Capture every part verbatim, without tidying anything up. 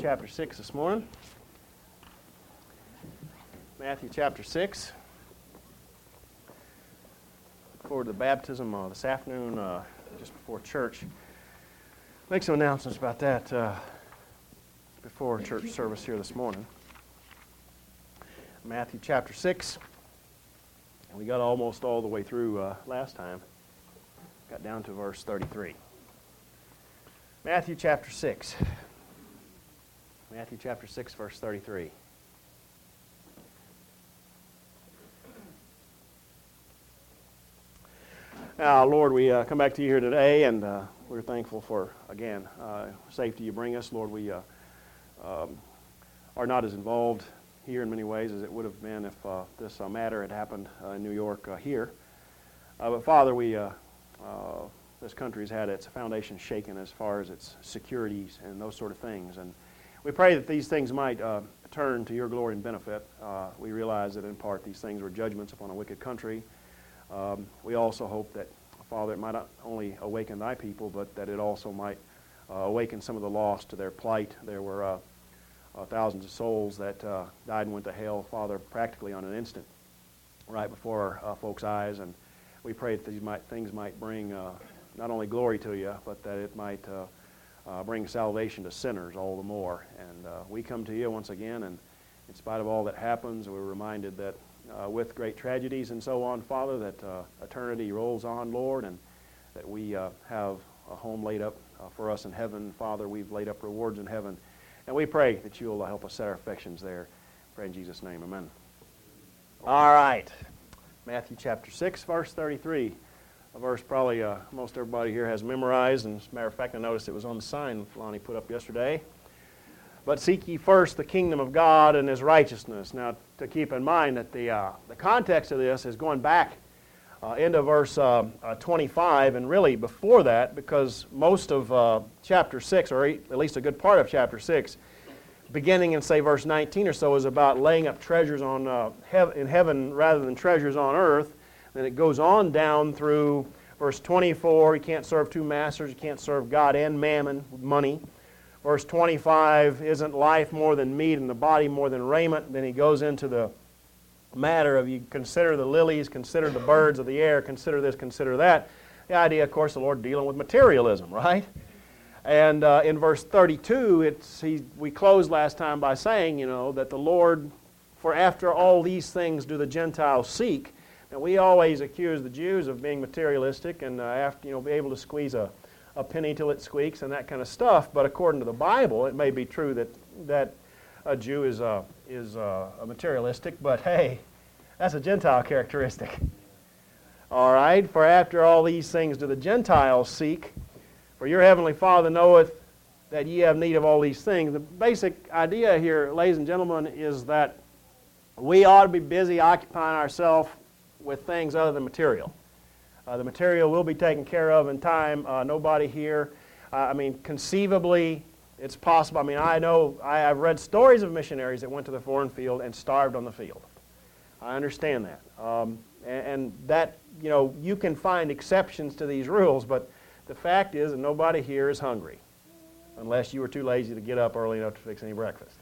chapter six this morning. Matthew chapter six. Look forward to the baptism uh, this afternoon uh, just before church. Make some announcements about that uh, before church service here this morning. Matthew chapter six. And we got almost all the way through uh, last time. Got down to verse thirty-three. Matthew chapter six. Matthew chapter six, verse thirty-three. Now, Lord, we uh, come back to you here today, and uh, we're thankful for, again, uh, safety you bring us. Lord, we uh, um, are not as involved here in many ways as it would have been if uh, this uh, matter had happened uh, in New York uh, here. Uh, but, Father, we uh, uh, this country has had its foundation shaken as far as its securities and those sort of things. And we pray that these things might uh, turn to your glory and benefit. Uh, we realize that in part these things were judgments upon a wicked country. Um, we also hope that, Father, it might not only awaken thy people, but that it also might uh, awaken some of the lost to their plight. There were uh, uh, thousands of souls that uh, died and went to hell, Father, practically on an instant, right before our uh, folks' eyes. And we pray that these might, things might bring uh, not only glory to you, but that it might uh, Uh, bring salvation to sinners all the more. And uh, we come to you once again, and in spite of all that happens, we're reminded that uh, with great tragedies and so on, Father, that uh, eternity rolls on, Lord, and that we uh, have a home laid up uh, for us in heaven. Father, we've laid up rewards in heaven, and we pray that you'll help us set our affections there. Pray in Jesus' name, amen. All right, Matthew chapter six, verse thirty-three. A verse probably uh, most everybody here has memorized, and as a matter of fact, I noticed it was on the sign Lonnie put up yesterday. But seek ye first the kingdom of God and his righteousness. Now, to keep in mind that the uh, the context of this is going back uh, into verse uh, uh, twenty-five, and really before that, because most of uh, chapter six, or at least a good part of chapter six, beginning in, say, verse nineteen or so, is about laying up treasures on uh, hev- in heaven rather than treasures on earth. Then it goes on down through verse twenty-four. You can't serve two masters. You can't serve God and mammon, money. Verse twenty-five, isn't life more than meat and the body more than raiment? Then he goes into the matter of you consider the lilies, consider the birds of the air, consider this, consider that. The idea, of course, the Lord dealing with materialism, right? And uh, in verse thirty-two, it's he, we closed last time by saying, you know, that the Lord, for after all these things do the Gentiles seek. And we always accuse the Jews of being materialistic and uh, after, you know, be able to squeeze a, a penny till it squeaks and that kind of stuff. But according to the Bible, it may be true that that a Jew is uh, is uh, a materialistic. But hey, that's a Gentile characteristic. All right. For after all these things do the Gentiles seek, for your heavenly Father knoweth that ye have need of all these things. The basic idea here, ladies and gentlemen, is that we ought to be busy occupying ourselves with things other than material. Uh, the material will be taken care of in time. Uh, nobody here, uh, I mean, conceivably, it's possible. I mean, I know, I, I've read stories of missionaries that went to the foreign field and starved on the field. I understand that. Um, and, and that, you know, you can find exceptions to these rules, but the fact is that nobody here is hungry, unless you were too lazy to get up early enough to fix any breakfast.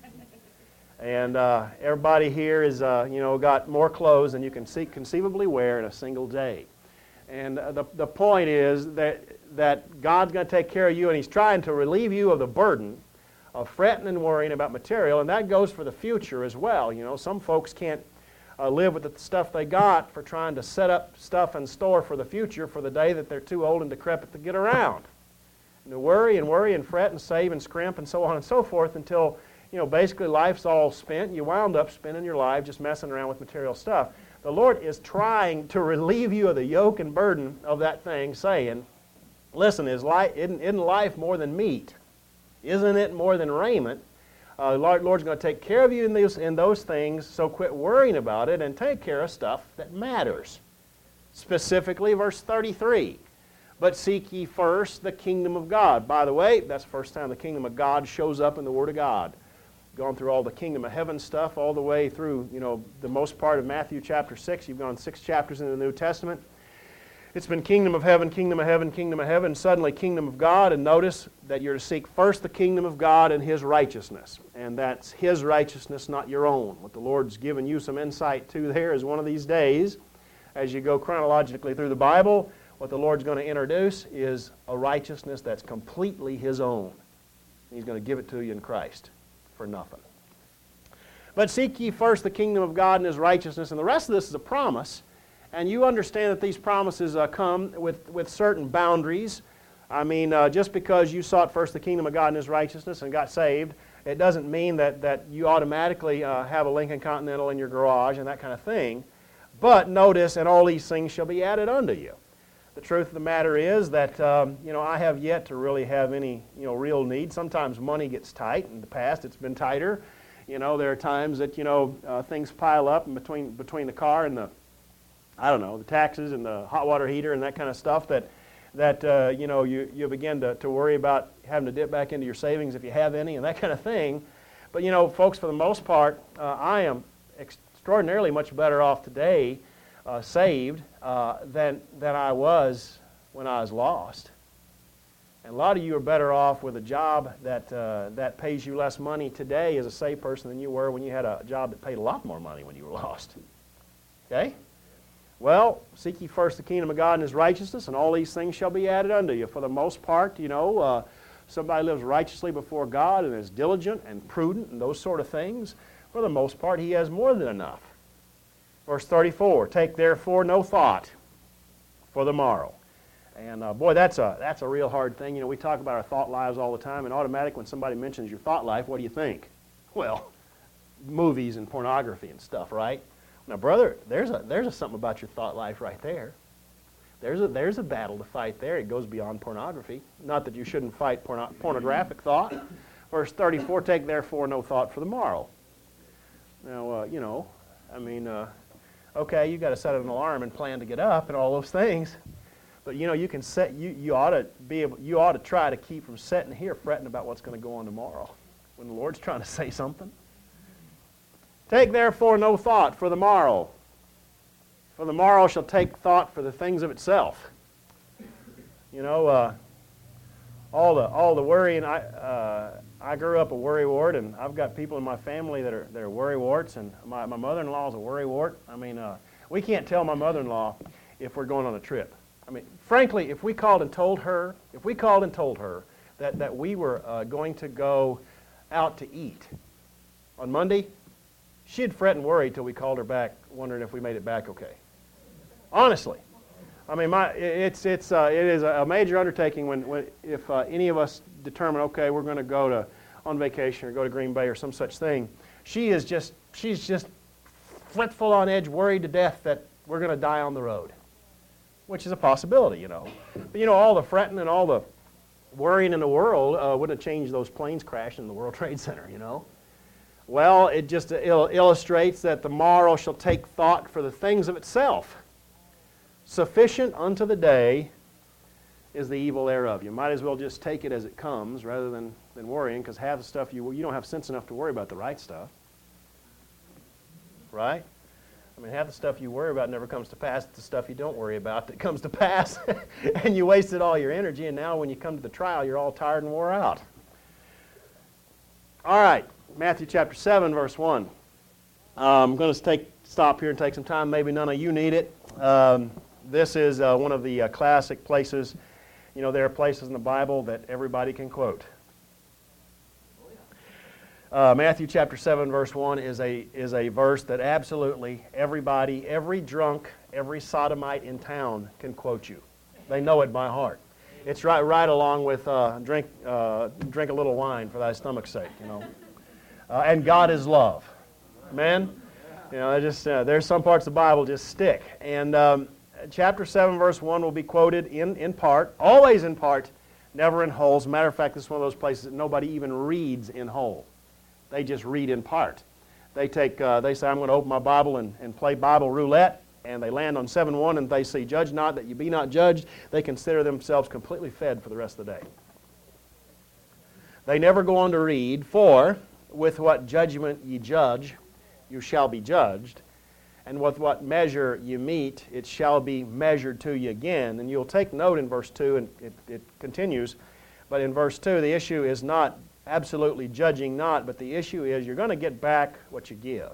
And uh, everybody here is, uh, you know, got more clothes than you can see, conceivably wear in a single day. And uh, the, the point is that, that God's going to take care of you, and he's trying to relieve you of the burden of fretting and worrying about material, and that goes for the future as well. You know, some folks can't uh, live with the stuff they got for trying to set up stuff and store for the future for the day that they're too old and decrepit to get around. And to worry and worry and fret and save and scrimp and so on and so forth until, you know, basically life's all spent. You wound up spending your life just messing around with material stuff. The Lord is trying to relieve you of the yoke and burden of that thing, saying, listen, is life, isn't, isn't life more than meat? Isn't it more than raiment? Uh, the Lord, Lord's going to take care of you in those, in those things, so quit worrying about it and take care of stuff that matters. Specifically, verse thirty-three. But seek ye first the kingdom of God. By the way, that's the first time the kingdom of God shows up in the Word of God. Gone through all the kingdom of heaven stuff all the way through, you know, the most part of Matthew chapter six. You've gone six chapters into the New Testament. It's been kingdom of heaven, kingdom of heaven, kingdom of heaven, suddenly kingdom of God, and notice that you're to seek first the kingdom of God and His righteousness. And that's His righteousness, not your own. What the Lord's given you some insight to there is one of these days, as you go chronologically through the Bible, what the Lord's going to introduce is a righteousness that's completely His own. He's going to give it to you in Christ for nothing. But seek ye first the kingdom of God and His righteousness, and the rest of this is a promise. And you understand that these promises uh, come with, with certain boundaries. I mean, uh, just because you sought first the kingdom of God and His righteousness and got saved, it doesn't mean that, that you automatically uh, have a Lincoln Continental in your garage and that kind of thing. But notice, and all these things shall be added unto you. The truth of the matter is that, um, you know, I have yet to really have any, you know, real need. Sometimes money gets tight. In the past, it's been tighter. You know, there are times that, you know, uh, things pile up in between, between the car and the I don't know, the taxes and the hot water heater and that kind of stuff that, that uh, you know, you, you begin to, to worry about having to dip back into your savings if you have any and that kind of thing. But, you know, folks, for the most part, uh, I am extraordinarily much better off today uh, saved uh, than, than I was when I was lost. And a lot of you are better off with a job that, uh, that pays you less money today as a saved person than you were when you had a job that paid a lot more money when you were lost. Okay? Well, seek ye first the kingdom of God and His righteousness, and all these things shall be added unto you. For the most part, you know, uh, somebody lives righteously before God and is diligent and prudent and those sort of things. For the most part, he has more than enough. Verse thirty-four, take therefore no thought for the morrow. And uh, boy, that's a, that's a real hard thing. You know, we talk about our thought lives all the time, and automatic when somebody mentions your thought life, what do you think? Well, movies and pornography and stuff, right? Now, brother, there's a there's a something about your thought life right there. There's a there's a battle to fight there. It goes beyond pornography. Not that you shouldn't fight porno pornographic thought. Verse thirty-four, take therefore no thought for the morrow. Now, uh, you know, I mean, uh, okay, you got to set an alarm and plan to get up and all those things. But you know, you can set you you ought to be able you ought to try to keep from sitting here fretting about what's going to go on tomorrow when the Lord's trying to say something. Take therefore no thought for the morrow, for the morrow shall take thought for the things of itself. You know, uh, all the all the worrying. I uh, I grew up a worrywart, and I've got people in my family that are that are worrywarts, and my my mother-in-law is a worrywart. I mean, uh, we can't tell my mother-in-law if we're going on a trip. I mean, frankly, if we called and told her, if we called and told her that that we were uh, going to go out to eat on Monday, she'd fret and worry till we called her back, wondering if we made it back okay. Honestly, I mean, my it's it's uh, it is a major undertaking when, when if uh, any of us determine, okay, we're going to go to on vacation or go to Green Bay or some such thing. She is just she's just fretful on edge, worried to death that we're going to die on the road, which is a possibility, you know. But you know, all the fretting and all the worrying in the world uh, wouldn't have changed those planes crashing in the World Trade Center, you know. Well, it just il illustrates that the morrow shall take thought for the things of itself. Sufficient unto the day is the evil thereof. You might as well just take it as it comes rather than, than worrying, because half the stuff you, you don't have sense enough to worry about the right stuff. Right? I mean, half the stuff you worry about never comes to pass. It's the stuff you don't worry about that comes to pass. And you wasted all your energy, and now when you come to the trial, you're all tired and wore out. All right. Matthew chapter seven, verse one. Um, I'm going to take stop here and take some time. Maybe none of you need it. Um, this is uh, one of the uh, classic places. You know, there are places in the Bible that everybody can quote. Uh, Matthew chapter seven, verse one is a, is a verse that absolutely everybody, every drunk, every sodomite in town can quote you. They know it by heart. It's right, right along with uh, drink, uh, drink a little wine for thy stomach's sake, you know. Uh, and God is love. Amen? You know, just uh, there's some parts of the Bible just stick. And um, chapter seven, verse one will be quoted in, in part, always in part, never in whole. As a matter of fact, this is one of those places that nobody even reads in whole. They just read in part. They take, uh, they say, I'm going to open my Bible and, and play Bible roulette, and they land on seven one, and they say, judge not that you be not judged. They consider themselves completely fed for the rest of the day. They never go on to read, for with what judgment ye judge, you shall be judged, and with what measure you meet, it shall be measured to you again. And you'll take note in verse two, and it, it continues, but in verse two, the issue is not absolutely judging not, but the issue is you're going to get back what you give.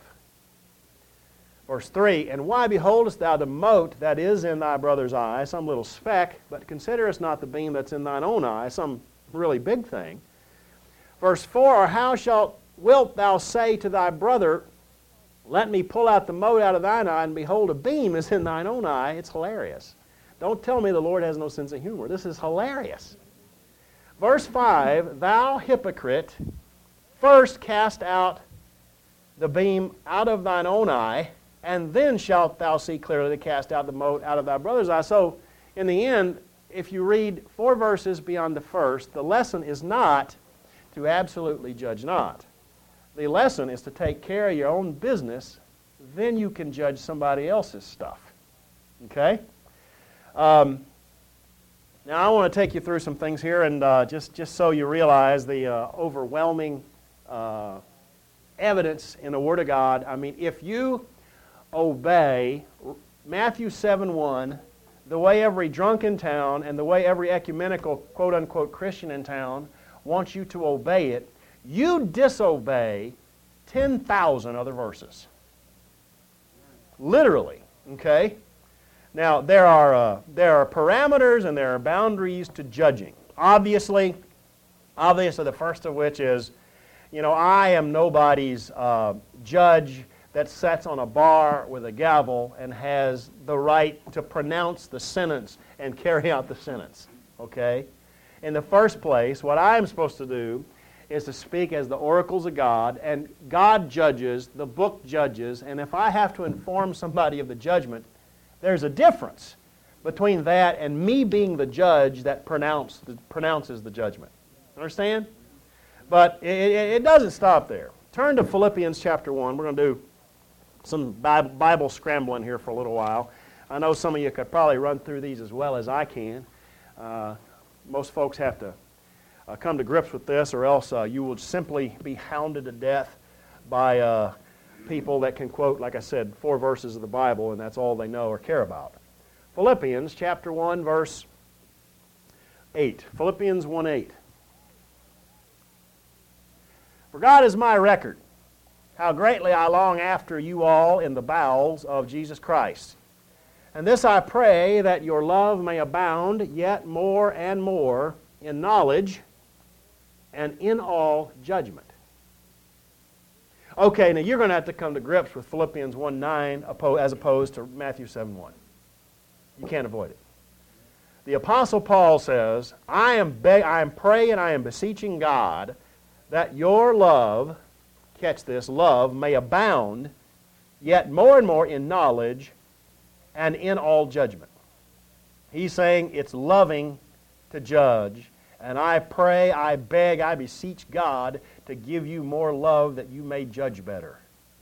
Verse three, and why beholdest thou the mote that is in thy brother's eye, some little speck, but considerest not the beam that's in thine own eye, some really big thing. Verse four, or how shalt, wilt thou say to thy brother, let me pull out the mote out of thine eye, and behold, a beam is in thine own eye? It's hilarious. Don't tell me the Lord has no sense of humor. This is hilarious. Verse five, thou hypocrite, first cast out the beam out of thine own eye, and then shalt thou see clearly to cast out the mote out of thy brother's eye. So, in the end, if you read four verses beyond the first, the lesson is not to absolutely judge not. The lesson is to take care of your own business, then you can judge somebody else's stuff. Okay? Um, now, I want to take you through some things here, and uh, just, just so you realize the uh, overwhelming uh, evidence in the Word of God. I mean, if you obey Matthew seven one, the way every drunk in town and the way every ecumenical quote-unquote Christian in town wants you to obey it, you disobey ten thousand other verses. Literally, okay? Now, there are, uh, there are parameters and there are boundaries to judging. Obviously, obviously the first of which is, you know, I am nobody's uh, judge that sits on a bar with a gavel and has the right to pronounce the sentence and carry out the sentence, okay? In the first place, what I am supposed to do is to speak as the oracles of God, and God judges, the book judges, and if I have to inform somebody of the judgment, there's a difference between that and me being the judge that pronounce, pronounces the judgment. Understand? But it, it, it doesn't stop there. Turn to Philippians chapter one. We're going to do some Bible scrambling here for a little while. I know some of you could probably run through these as well as I can. Uh, most folks have to uh, come to grips with this, or else uh, you will simply be hounded to death by uh, people that can quote, like I said, four verses of the Bible, and that's all they know or care about. Philippians chapter one, verse eight. Philippians one eight. For God is my record, how greatly I long after you all in the bowels of Jesus Christ. And this I pray, that your love may abound yet more and more in knowledge and in all judgment. Okay, now you're going to have to come to grips with Philippians one nine as opposed to Matthew seven one. You can't avoid it. The Apostle Paul says, I am, be- I am praying, I am beseeching God that your love, catch this, love may abound yet more and more in knowledge and in all judgment. He's saying it's loving to judge, and I pray, I beg, I beseech God to give you more love that you may judge better.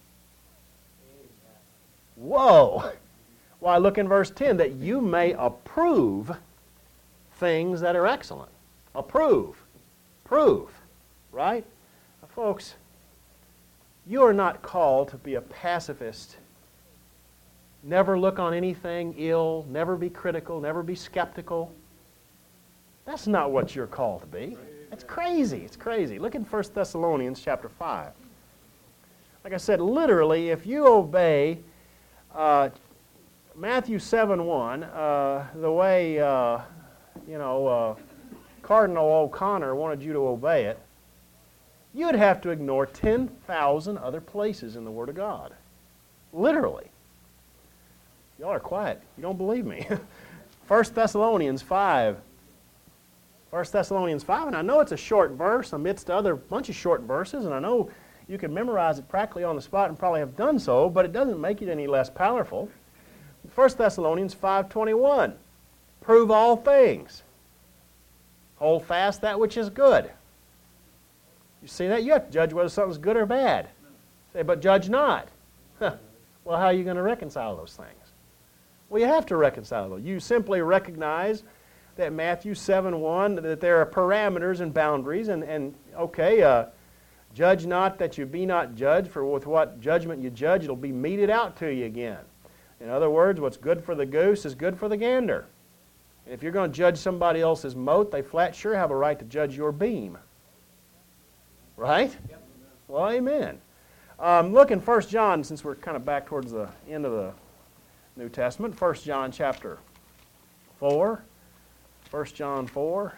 Whoa! Why, look in verse ten, that you may approve things that are excellent. Approve. Prove. Right? Now, folks, you are not called to be a pacifist. Never look on anything ill, never be critical, never be skeptical. That's not what you're called to be. It's crazy. It's crazy. Look in First Thessalonians chapter five. Like I said, literally, if you obey uh, Matthew seven one, uh, the way, uh, you know, uh, Cardinal O'Connor wanted you to obey it, you'd have to ignore ten thousand other places in the Word of God. Literally. Y'all are quiet. You don't believe me. First Thessalonians five. First Thessalonians five, and I know it's a short verse amidst other bunch of short verses, and I know you can memorize it practically on the spot and probably have done so, but it doesn't make it any less powerful. First Thessalonians five twenty-one. Prove all things. Hold fast that which is good. You see that? You have to judge whether something's good or bad. Say, but judge not. Huh. Well, how are you going to reconcile those things? Well, you have to reconcile them. You simply recognize that Matthew seven one, that there are parameters and boundaries, and, and okay, uh, Judge not that you be not judged, for with what judgment you judge, it'll be meted out to you again. In other words, what's good for the goose is good for the gander. And if you're going to judge somebody else's mote, they flat sure have a right to judge your beam. Right? Yep. Well, amen. Um, look in First John, since we're kind of back towards the end of the New Testament. First John chapter four. First John four.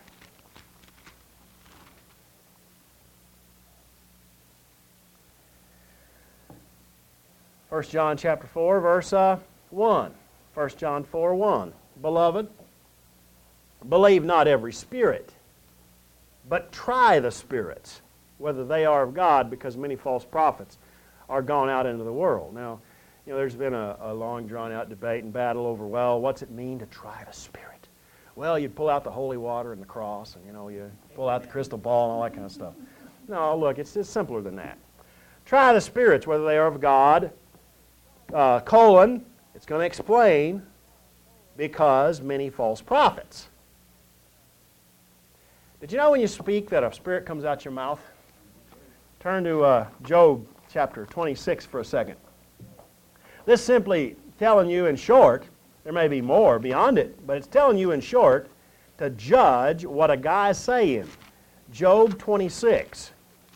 First John chapter four, verse uh, one. First John four, one. Beloved, believe not every spirit, but try the spirits, whether they are of God, because many false prophets are gone out into the world. Now, you know, there's been a, a long, drawn-out debate and battle over, well, what's it mean to try the Spirit? Well, you'd pull out the holy water and the cross, and, you know, you pull out the crystal ball and all that kind of stuff. No, look, it's, it's simpler than that. Try the spirits, whether they are of God, uh, colon, it's going to explain, because many false prophets. Did you know when you speak that a spirit comes out your mouth? Turn to uh, Job chapter twenty-six for a second. This simply telling you in short, there may be more beyond it, but it's telling you in short to judge what a guy's saying. Job twenty-six.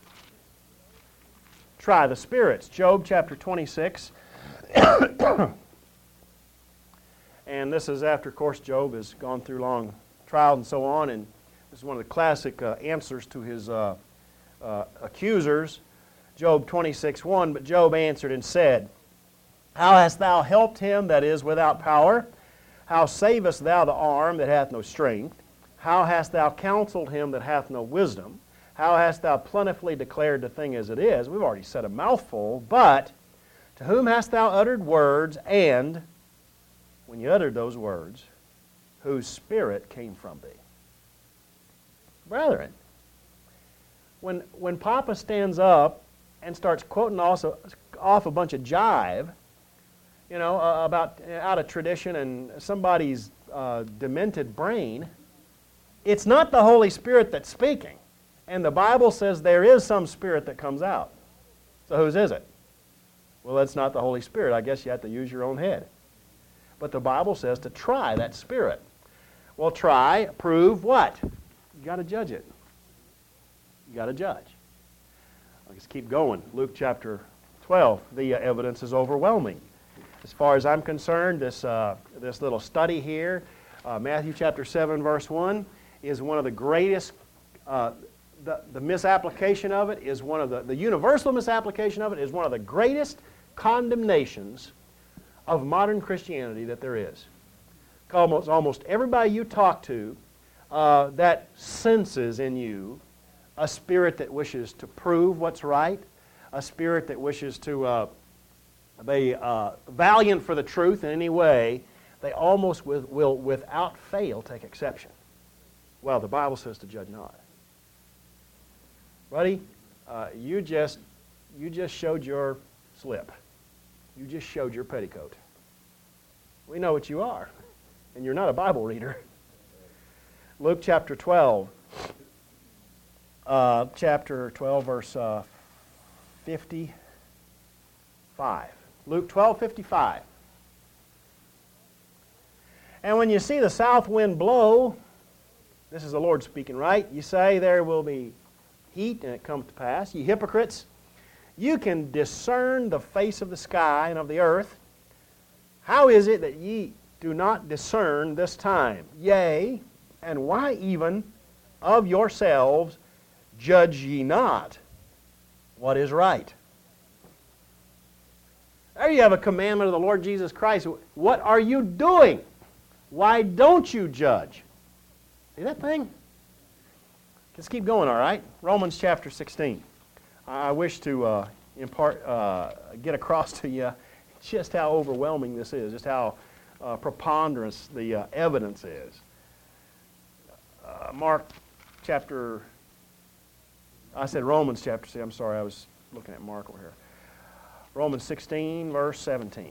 Try the spirits. Job chapter twenty-six. And this is after, of course, Job has gone through long trials and so on, and this is one of the classic uh, answers to his uh, uh, accusers. Job twenty-six, one, but Job answered and said, how hast thou helped him that is without power? How savest thou the arm that hath no strength? How hast thou counseled him that hath no wisdom? How hast thou plentifully declared the thing as it is? We've already said a mouthful, but to whom hast thou uttered words, and when you uttered those words, whose spirit came from thee? Brethren, when, when Papa stands up and starts quoting also off a bunch of jive, you know, uh, about out of tradition and somebody's uh, demented brain, it's not the Holy Spirit that's speaking. And the Bible says there is some spirit that comes out. So whose is it? Well, that's not the Holy Spirit. I guess you have to use your own head. But the Bible says to try that spirit. Well, try, prove what? You got to judge it. You got to judge. Let's keep going. Luke chapter twelve. The uh, evidence is overwhelming. As far as I'm concerned, this uh, this little study here, uh, Matthew chapter seven, verse one, is one of the greatest. Uh, the the misapplication of it is one of the the universal misapplication of it is one of the greatest condemnations of modern Christianity that there is. Almost almost everybody you talk to uh, that senses in you a spirit that wishes to prove what's right, a spirit that wishes to uh, be uh, valiant for the truth in any way, they almost with, will, without fail, take exception. Well, the Bible says to judge not. Buddy, uh, you just you just showed your slip. You just showed your petticoat. We know what you are, and you're not a Bible reader. Luke chapter twelve. Uh, chapter twelve, verse uh, fifty-five. Luke twelve, fifty-five. And when you see the south wind blow, this is the Lord speaking, right? You say there will be heat, and it comes to pass. Ye hypocrites, you can discern the face of the sky and of the earth. How is it that ye do not discern this time? Yea, and why even of yourselves judge ye not what is right? There you have a commandment of the Lord Jesus Christ. What are you doing? Why don't you judge? See that thing? Let's keep going, all right? Romans chapter sixteen. I wish to uh, impart, uh, get across to you just how overwhelming this is, just how uh, preponderance the uh, evidence is. Uh, Mark chapter, I said Romans chapter six. I'm sorry, I was looking at Mark over here. Romans sixteen, verse seventeen.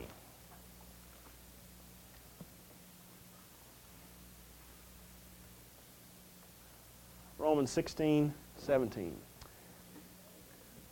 Romans sixteen, seventeen.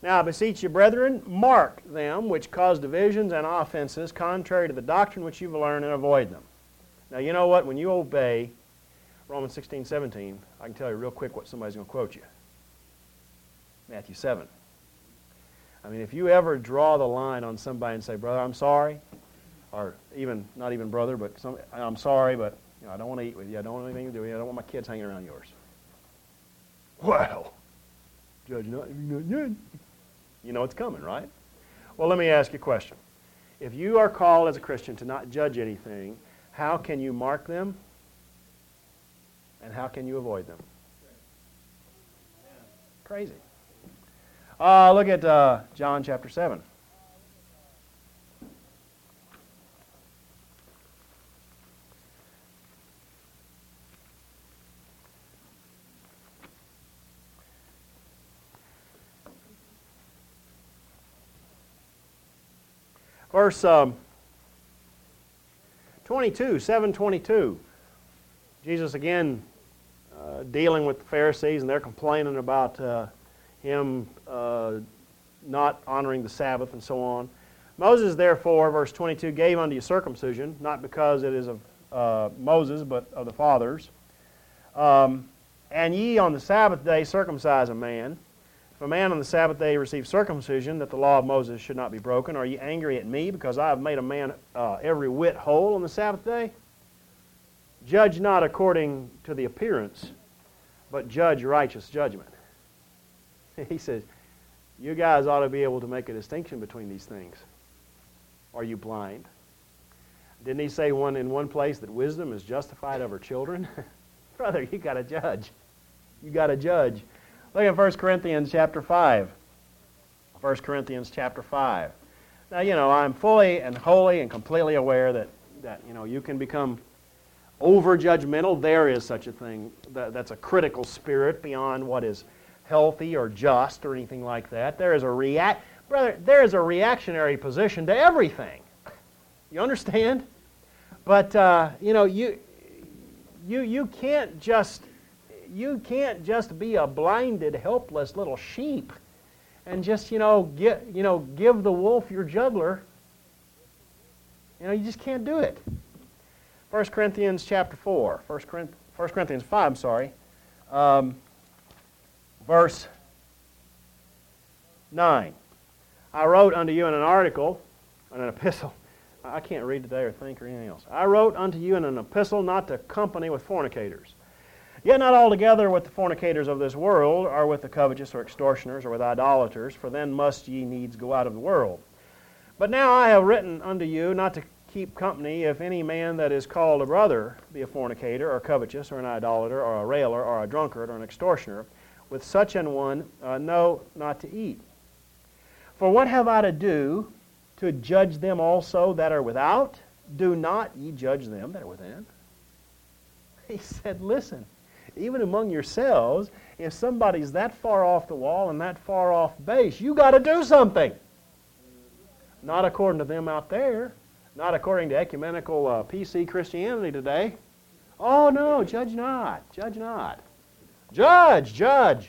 Now I beseech you, brethren, mark them which cause divisions and offenses contrary to the doctrine which you've learned, and avoid them. Now you know what? When you obey Romans sixteen, seventeen, I can tell you real quick what somebody's going to quote you. Matthew seven. I mean, if you ever draw the line on somebody and say, brother, I'm sorry, or even, not even brother, but some, I'm sorry, but you know, I don't want to eat with you, I don't want anything to do with you, I don't want my kids hanging around yours. Well, judge not, you know it's coming, right? Well, let me ask you a question. If you are called as a Christian to not judge anything, how can you mark them? And how can you avoid them? Crazy. Uh, look at uh, John chapter seven. Verse um, twenty-two, seven twenty-two. Jesus again uh, dealing with the Pharisees, and they're complaining about uh, him uh, not honoring the Sabbath and so on. Moses, therefore, verse twenty-two, gave unto you circumcision, not because it is of uh, Moses, but of the fathers. Um, and ye on the Sabbath day circumcise a man. If a man on the Sabbath day receive circumcision, that the law of Moses should not be broken, are ye angry at me, because I have made a man uh, every whit whole on the Sabbath day? Judge not according to the appearance, but judge righteous judgment. He says, you guys ought to be able to make a distinction between these things. Are you blind? Didn't he say one in one place that wisdom is justified of her children? Brother, you got to judge. You got to judge. Look at First Corinthians chapter five. First Corinthians chapter five. Now, you know, I'm fully and wholly and completely aware that, that you know, you can become over-judgmental. There is such a thing. That, that's a critical spirit beyond what is healthy or just or anything like that. There is a react, brother, there is a reactionary position to everything. You understand? But, uh, you know, you, you, you can't just... You can't just be a blinded, helpless little sheep and just, you know, get, you know, give the wolf your jugular. You know, you just can't do it. First Corinthians chapter four. First Corinthians five, I'm sorry. Um, verse nine. I wrote unto you in an article, in an epistle. I can't read today or think or anything else. I wrote unto you in an epistle not to company with fornicators. Yet not altogether with the fornicators of this world, or with the covetous, or extortioners, or with idolaters, for then must ye needs go out of the world. But now I have written unto you not to keep company if any man that is called a brother be a fornicator, or covetous, or an idolater, or a railer, or a drunkard, or an extortioner. With such an one, uh, no, not to eat. For what have I to do to judge them also that are without? Do not ye judge them that are within. He said, listen. Even among yourselves, if somebody's that far off the wall and that far off base, you got to do something. Not according to them out there. Not according to ecumenical uh, P C Christianity today. Oh no, judge not. Judge not. Judge, judge.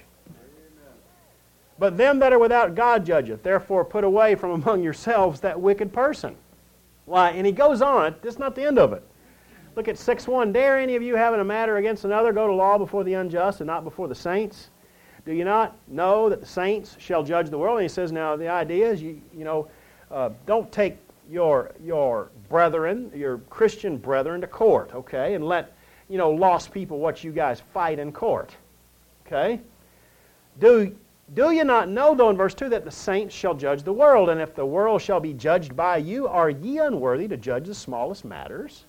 But them that are without God judgeth. Therefore put away from among yourselves that wicked person. Why, and he goes on. That's not the end of it. Look at six one. Dare any of you having a matter against another go to law before the unjust and not before the saints? Do you not know that the saints shall judge the world? And he says, now the idea is, you, you know, uh, don't take your, your brethren, your Christian brethren to court, okay? And let, you know, lost people watch you guys fight in court, okay? Do, do you not know, though, in verse two, that the saints shall judge the world? And if the world shall be judged by you, are ye unworthy to judge the smallest matters?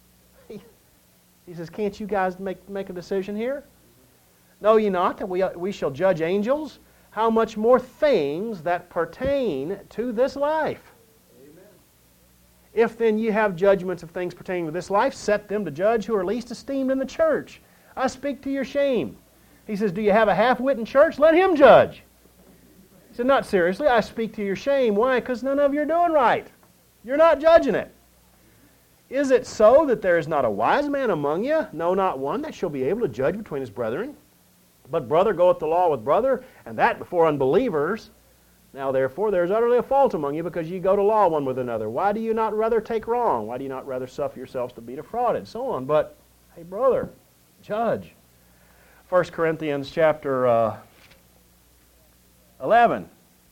He says, can't you guys make, make a decision here? Know ye not that we, we shall judge angels? How much more things that pertain to this life? Amen. If then ye have judgments of things pertaining to this life, set them to judge who are least esteemed in the church. I speak to your shame. He says, do you have a half-wit in church? Let him judge. He said, not seriously, I speak to your shame. Why? Because none of you are doing right. You're not judging it. Is it so that there is not a wise man among you? No, not one, that shall be able to judge between his brethren. But brother goeth to law with brother, and that before unbelievers. Now therefore there is utterly a fault among you, because ye go to law one with another. Why do you not rather take wrong? Why do you not rather suffer yourselves to be defrauded? So on. But, hey brother, judge. First Corinthians chapter uh, eleven.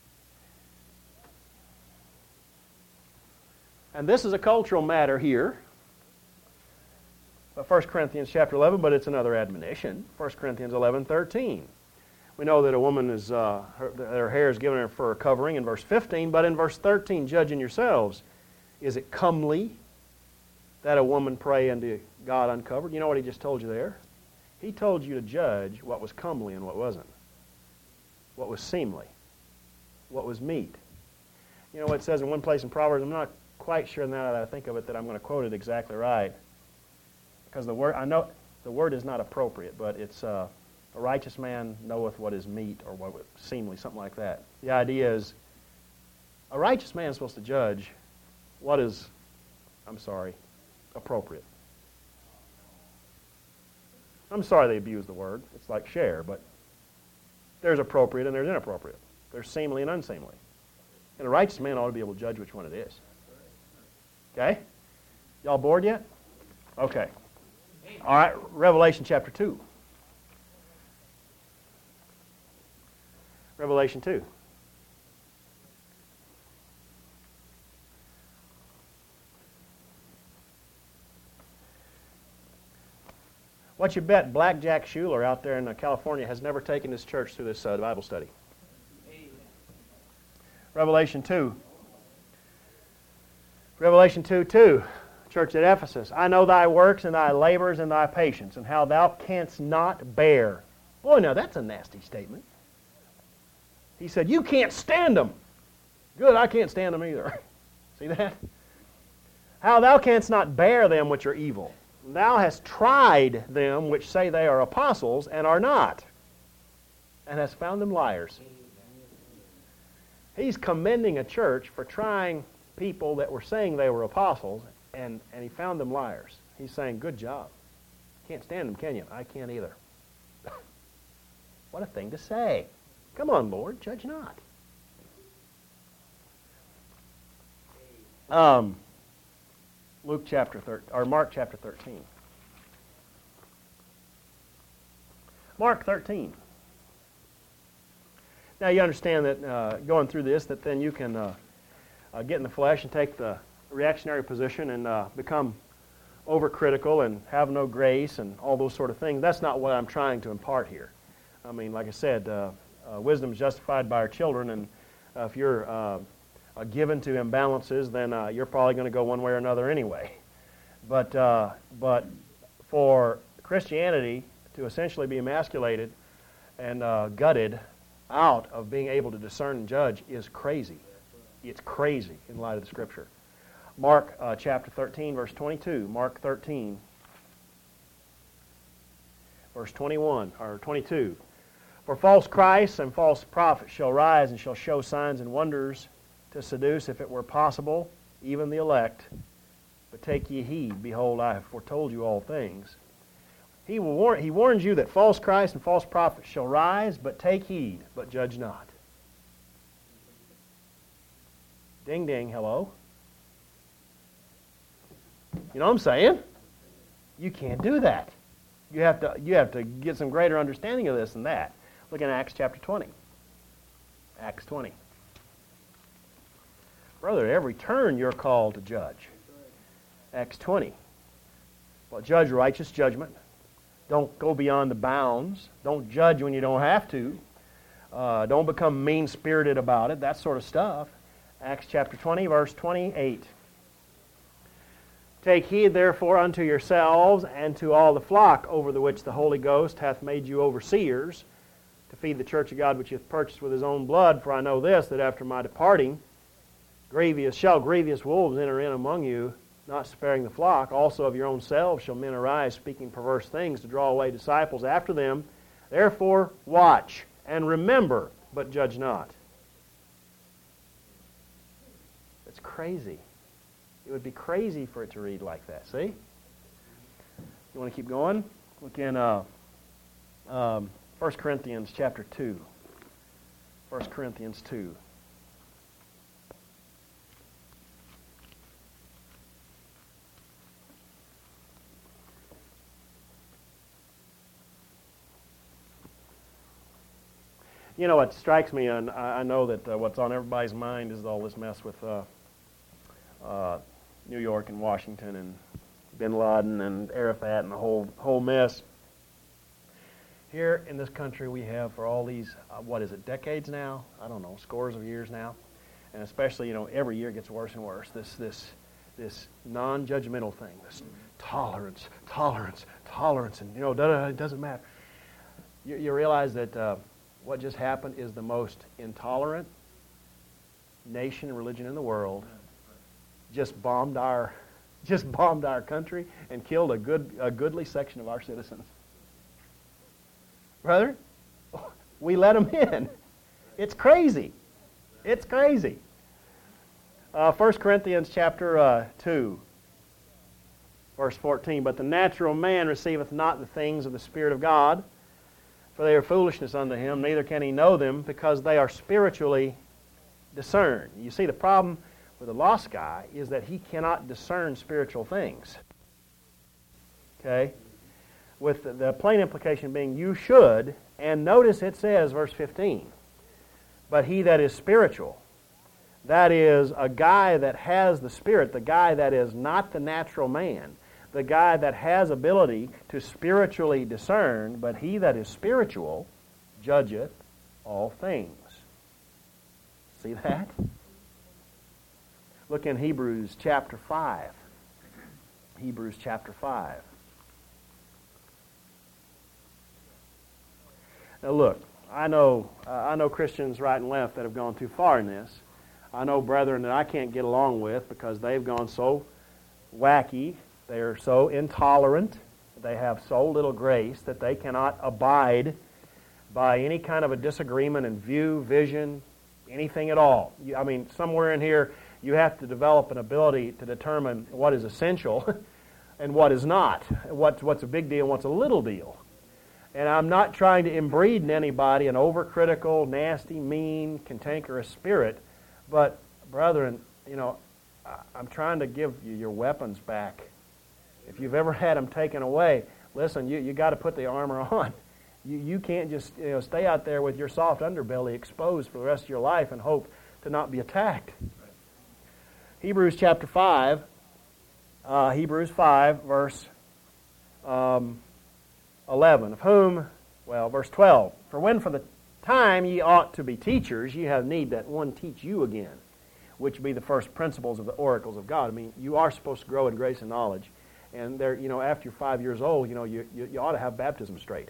And this is a cultural matter here. But First Corinthians chapter eleven, but it's another admonition. First Corinthians eleven thirteen. We know that a woman is, uh, her, her hair is given her for a covering in verse fifteen, but in verse thirteen, judging yourselves, is it comely that a woman pray unto God uncovered? You know what he just told you there? He told you to judge what was comely and what wasn't. What was seemly. What was meet. You know what it says in one place in Proverbs? I'm not quite sure now that I think of it that I'm going to quote it exactly right. Because the word, I know the word is not appropriate, but it's uh, a righteous man knoweth what is meet or what is seemly, something like that. The idea is a righteous man is supposed to judge what is, I'm sorry, appropriate. I'm sorry they abuse the word. It's like share, but there's appropriate and there's inappropriate. There's seemly and unseemly. And a righteous man ought to be able to judge which one it is. Okay? Y'all bored yet? Okay. All right, Revelation chapter two. Revelation two. What you bet Blackjack Schuler out there in uh, California has never taken his church through this uh, Bible study? Amen. Revelation two. Revelation two two. Church at Ephesus. I know thy works and thy labors and thy patience, and how thou canst not bear. Boy, now that's a nasty statement. He said, you can't stand them. Good, I can't stand them either. See that? How thou canst not bear them which are evil. Thou hast tried them which say they are apostles and are not, and hast found them liars. He's commending a church for trying people that were saying they were apostles, and, and he found them liars. He's saying, good job. Can't stand them, can you? I can't either. What a thing to say. Come on, Lord, judge not. Um, Luke chapter thirteen, or Mark chapter thirteen. Mark thirteen. Now you understand that uh, going through this, that then you can uh, uh, get in the flesh and take the reactionary position and uh, become overcritical and have no grace and all those sort of things. That's not what I'm trying to impart here. I mean, like I said, uh, uh, wisdom is justified by our children, and uh, if you're uh, uh, given to imbalances, then uh, you're probably going to go one way or another anyway. But uh, but for Christianity to essentially be emasculated and uh, gutted out of being able to discern and judge is crazy. It's crazy in light of the Scripture. Mark uh, chapter thirteen, verse twenty-two. Mark thirteen, verse twenty-one, or twenty-two. For false Christs and false prophets shall rise and shall show signs and wonders to seduce, if it were possible, even the elect. But take ye heed, behold, I have foretold you all things. He will warn, he warns you that false Christs and false prophets shall rise, but take heed, but judge not. Ding, ding, hello. You know what I'm saying? You can't do that. You have to, you have to get some greater understanding of this than that. Look at Acts chapter twenty. Acts twenty. Brother, at every turn you're called to judge. Acts twenty. Well, judge righteous judgment. Don't go beyond the bounds. Don't judge when you don't have to. Uh, don't become mean-spirited about it, that sort of stuff. Acts chapter twenty, verse twenty-eight. Take heed therefore unto yourselves and to all the flock over the which the Holy Ghost hath made you overseers, to feed the church of God which he hath purchased with his own blood. For I know this, that after my departing, grievous shall grievous wolves enter in among you, not sparing the flock. Also of your own selves shall men arise, speaking perverse things, to draw away disciples after them. Therefore watch and remember, but judge not. It's crazy. It would be crazy for it to read like that. See? You want to keep going? Look in uh, um, First Corinthians chapter two. First Corinthians two. You know, it strikes me, and I I know that uh, what's on everybody's mind is all this mess with uh, uh, New York and Washington and Bin Laden and Arafat and the whole whole mess. Here in this country, we have for all these, uh, what is it, decades now? I don't know, scores of years now, and especially, you know, every year it gets worse and worse. This this this non-judgmental thing, this tolerance, tolerance, tolerance, and you know, da, da, it doesn't matter. You, you realize that uh, what just happened is the most intolerant nation and religion in the world. Just bombed our, just bombed our country and killed a good a goodly section of our citizens. Brother, we let them in. It's crazy. It's crazy. Uh, First Corinthians chapter uh, two, verse fourteen. But the natural man receiveth not the things of the Spirit of God, for they are foolishness unto him, neither can he know them, because they are spiritually discerned. You see, the problem with a lost guy is that he cannot discern spiritual things. Okay? With the, the plain implication being you should, and notice it says, verse fifteen, but he that is spiritual, that is a guy that has the Spirit, the guy that is not the natural man, the guy that has ability to spiritually discern, but he that is spiritual judgeth all things. See that? Look in Hebrews chapter five. Hebrews chapter five. Now look, I know uh, I know Christians right and left that have gone too far in this. I know brethren that I can't get along with because they've gone so wacky, they are so intolerant, they have so little grace that they cannot abide by any kind of a disagreement in view, vision, anything at all. You, I mean, somewhere in here you have to develop an ability to determine what is essential and what is not, what's, what's a big deal and what's a little deal. And I'm not trying to inbreed in anybody an overcritical, nasty, mean, cantankerous spirit, but, brethren, you know, I'm trying to give you your weapons back. If you've ever had them taken away, listen, you you got to put the armor on. You you can't just you know stay out there with your soft underbelly exposed for the rest of your life and hope to not be attacked. Right. Hebrews chapter five, uh, Hebrews five, verse um, eleven, of whom, well, verse twelve, for when for the time ye ought to be teachers, ye have need that one teach you again, which be the first principles of the oracles of God. I mean, you are supposed to grow in grace and knowledge. And there, you know, after you're five years old, you know, you, you, you ought to have baptism straight.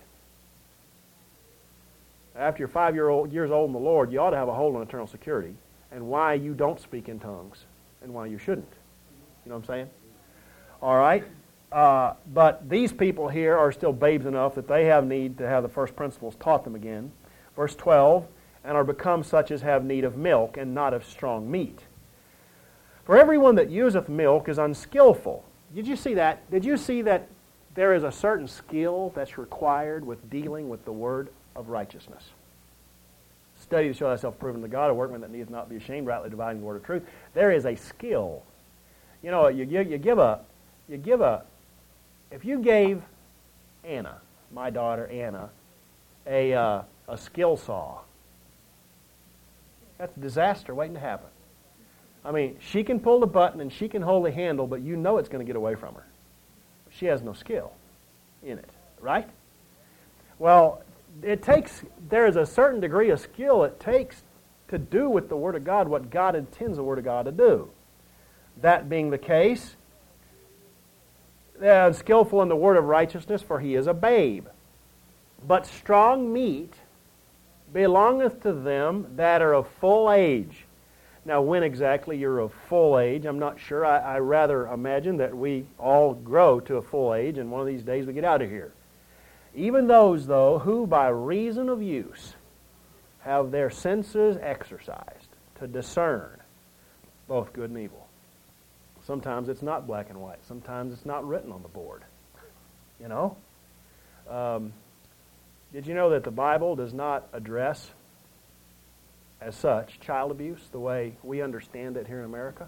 After you're five year old, years old in the Lord, you ought to have a hold on eternal security and why you don't speak in tongues and why you shouldn't. You know what I'm saying? All right? Uh, but these people here are still babes enough that they have need to have the first principles taught them again. Verse twelve, and are become such as have need of milk and not of strong meat. For everyone that useth milk is unskillful. Did you see that? Did you see that there is a certain skill that's required with dealing with the word of righteousness? Study to show thyself proven to God, a workman that needeth not be ashamed, rightly dividing the word of truth. There is a skill. You know, you, you, you give a, you give a, if you gave Anna, my daughter Anna, a, uh, a skill saw, that's a disaster waiting to happen. I mean, she can pull the button and she can hold the handle, but you know it's going to get away from her. She has no skill in it, right? Well, it takes, there is a certain degree of skill it takes to do with the Word of God what God intends the Word of God to do. That being the case, uh, skillful in the word of righteousness, for he is a babe. But strong meat belongeth to them that are of full age. Now, when exactly you're of full age, I'm not sure. I, I rather imagine that we all grow to a full age, and one of these days we get out of here. Even those, though, who by reason of use have their senses exercised to discern both good and evil. Sometimes it's not black and white. Sometimes it's not written on the board. You know? Um, did you know that the Bible does not address as such child abuse the way we understand it here in America?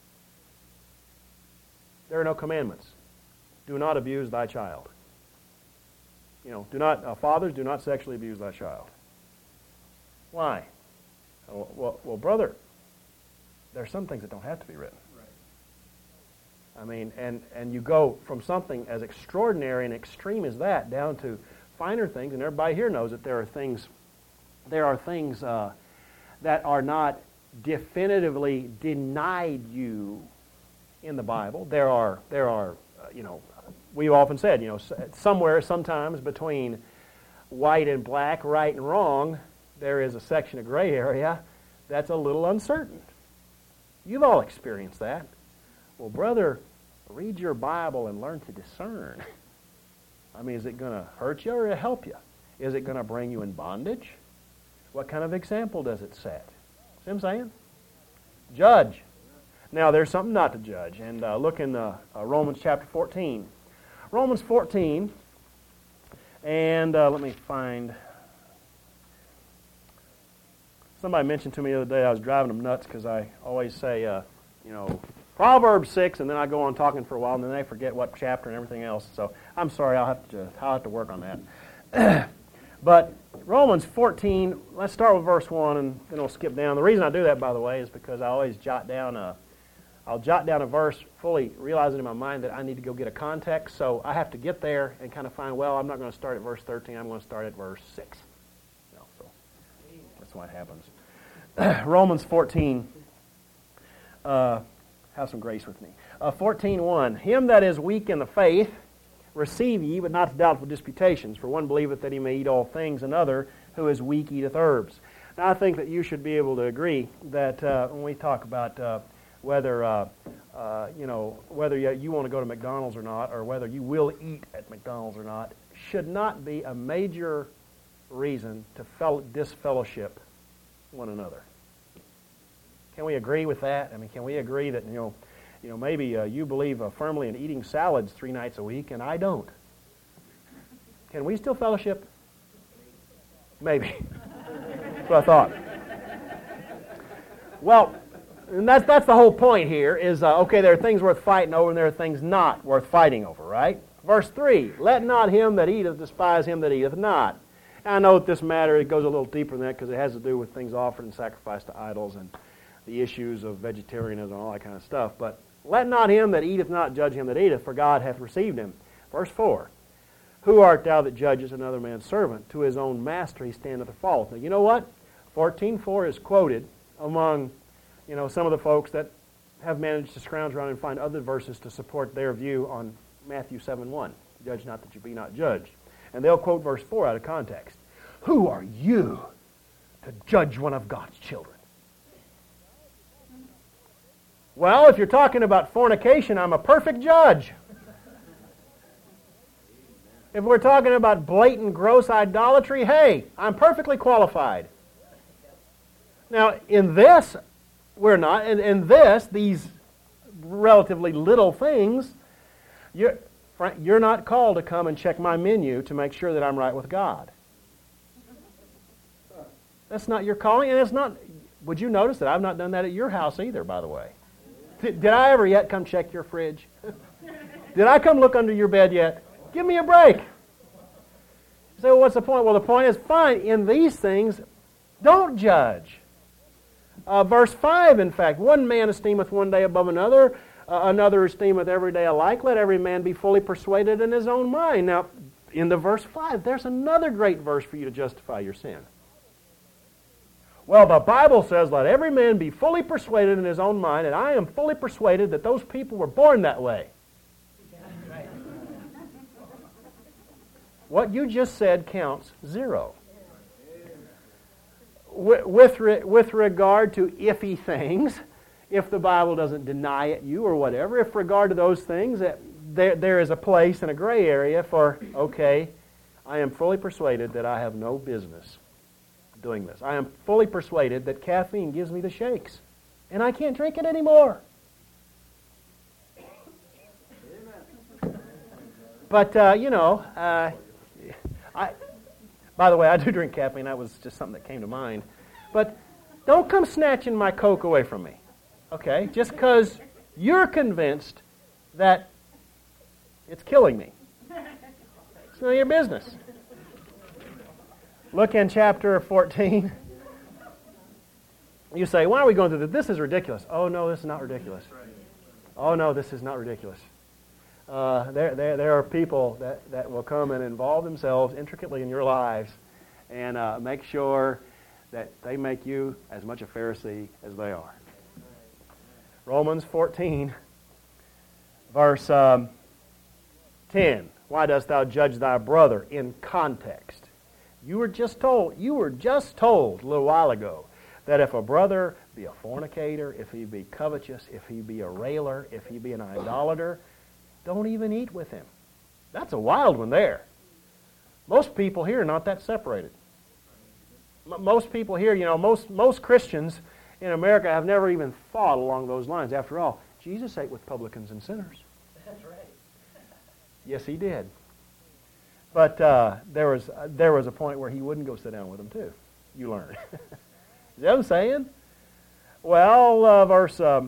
There are no commandments. Do not abuse thy child. You know, do not uh, fathers, do not sexually abuse thy child. Why? Well, well, well, brother, there are some things that don't have to be written. Right. I mean, and, and you go from something as extraordinary and extreme as that down to finer things, and everybody here knows that there are things, there are things uh, that are not definitively denied you in the Bible. There are, there are, uh, you know, we've often said, you know, somewhere, sometimes between white and black, right and wrong, there is a section of gray area that's a little uncertain. You've all experienced that. Well, brother, read your Bible and learn to discern. I mean, is it going to hurt you or help you? Is it going to bring you in bondage? What kind of example does it set? See what I'm saying? Judge. Now, there's something not to judge. And uh, look in uh, uh, Romans chapter fourteen. Romans fourteen, and uh, let me find... Somebody mentioned to me the other day, I was driving them nuts because I always say, uh, you know, Proverbs six, and then I go on talking for a while, and then they forget what chapter and everything else. So I'm sorry, I'll have to I'll have to work on that. But Romans fourteen, let's start with verse one, and then we'll skip down. The reason I do that, by the way, is because I always jot down a, I'll jot down a verse, fully realizing in my mind that I need to go get a context. So I have to get there and kind of find, well, I'm not going to start at verse thirteen. I'm going to start at verse six. You know, so that's what happens. Romans fourteen, uh, have some grace with me. Uh, fourteen one, him that is weak in the faith, receive ye, but not to doubtful disputations. For one believeth that he may eat all things, another who is weak eateth herbs. Now I think that you should be able to agree that uh, when we talk about uh, whether uh, uh, you know whether you, you want to go to McDonald's or not, or whether you will eat at McDonald's or not, should not be a major reason to fel- disfellowship one another. Can we agree with that? I mean, can we agree that, you know, you know, maybe uh, you believe uh, firmly in eating salads three nights a week, and I don't. Can we still fellowship? Maybe. That's what I thought. Well, and that's that's the whole point here. Is uh, okay? There are things worth fighting over, and there are things not worth fighting over. Right? Verse three: let not him that eateth despise him that eateth not. I know that this matter, it goes a little deeper than that because it has to do with things offered and sacrificed to idols and the issues of vegetarianism and all that kind of stuff. But let not him that eateth not judge him that eateth, for God hath received him. Verse four, who art thou that judgest another man's servant? To his own master he standeth or falleth. Now, you know what? fourteen four is quoted among, you know, some of the folks that have managed to scrounge around and find other verses to support their view on Matthew seven one. Judge not that you be not judged. And they'll quote verse four out of context. Who are you to judge one of God's children? Well, if you're talking about fornication, I'm a perfect judge. If we're talking about blatant, gross idolatry, hey, I'm perfectly qualified. Now, in this, we're not. In, in this, these relatively little things, you're... You're not called to come and check my menu to make sure that I'm right with God. That's not your calling, and it's not... Would you notice that I've not done that at your house either, by the way? Did I ever yet come check your fridge? Did I come look under your bed yet? Give me a break. You say, well, what's the point? Well, the point is, fine, in these things, don't judge. Uh, verse five, in fact, one man esteemeth one day above another, Uh, another esteemeth every day alike. Let every man be fully persuaded in his own mind. Now, in the verse five, there's another great verse for you to justify your sin. Well, the Bible says, let every man be fully persuaded in his own mind, and I am fully persuaded that those people were born that way. What you just said counts zero. With, with, re, with regard to iffy things, if the Bible doesn't deny it you or whatever, if regard to those things, that there, there is a place in a gray area for, okay, I am fully persuaded that I have no business doing this. I am fully persuaded that caffeine gives me the shakes, and I can't drink it anymore. But, uh, you know, uh, I, by the way, I do drink caffeine. That was just something that came to mind. But don't come snatching my Coke away from me. Okay, just because you're convinced that it's killing me. It's none of your business. Look in chapter fourteen, You say, why are we going through this? This is ridiculous. Oh, no, this is not ridiculous. Oh, no, this is not ridiculous. Uh, there, there, there are people that, that will come and involve themselves intricately in your lives and uh, make sure that they make you as much a Pharisee as they are. Romans fourteen, verse um, ten. Why dost thou judge thy brother? In context. You were just told, you were just told a little while ago that if a brother be a fornicator, if he be covetous, if he be a railer, if he be an idolater, don't even eat with him. That's a wild one there. Most people here are not that separated. M- most people here, you know, most, most Christians in America have never even thought along those lines. After all, Jesus ate with publicans and sinners. That's right. Yes, he did. But uh, there was uh, there was a point where he wouldn't go sit down with them too. You learn. Is that what I'm saying? Well, uh, verse um,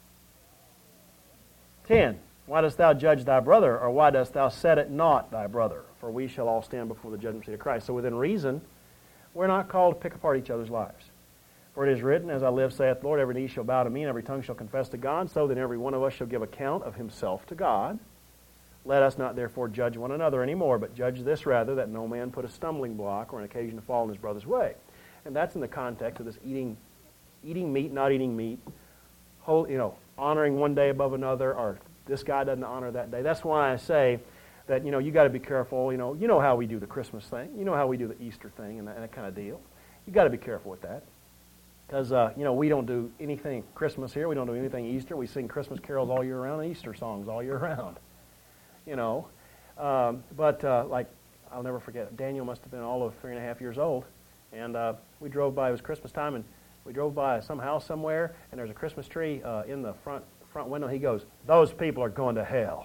ten. Why dost thou judge thy brother, or why dost thou set it not thy brother? For we shall all stand before the judgment seat of Christ. So within reason, we're not called to pick apart each other's lives. For it is written, as I live, saith the Lord, every knee shall bow to me, and every tongue shall confess to God, so that every one of us shall give account of himself to God. Let us not therefore judge one another any more, but judge this rather, that no man put a stumbling block or an occasion to fall in his brother's way. And that's in the context of this eating eating meat, not eating meat, whole, you know, honoring one day above another, or this guy doesn't honor that day. That's why I say that, you know, you got to be careful. You know, you know how we do the Christmas thing. You know how we do the Easter thing and that, and that kind of deal. You got to be careful with that. Because, uh, you know, we don't do anything Christmas here. We don't do anything Easter. We sing Christmas carols all year round and Easter songs all year round. You know, um, but uh, like, I'll never forget it. Daniel must have been all of three and a half years old. And uh, we drove by, it was Christmas time, and we drove by some house somewhere, and there's a Christmas tree uh, in the front front window. He goes, those people are going to hell.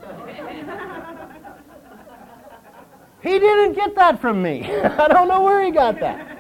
He didn't get that from me. I don't know where he got that.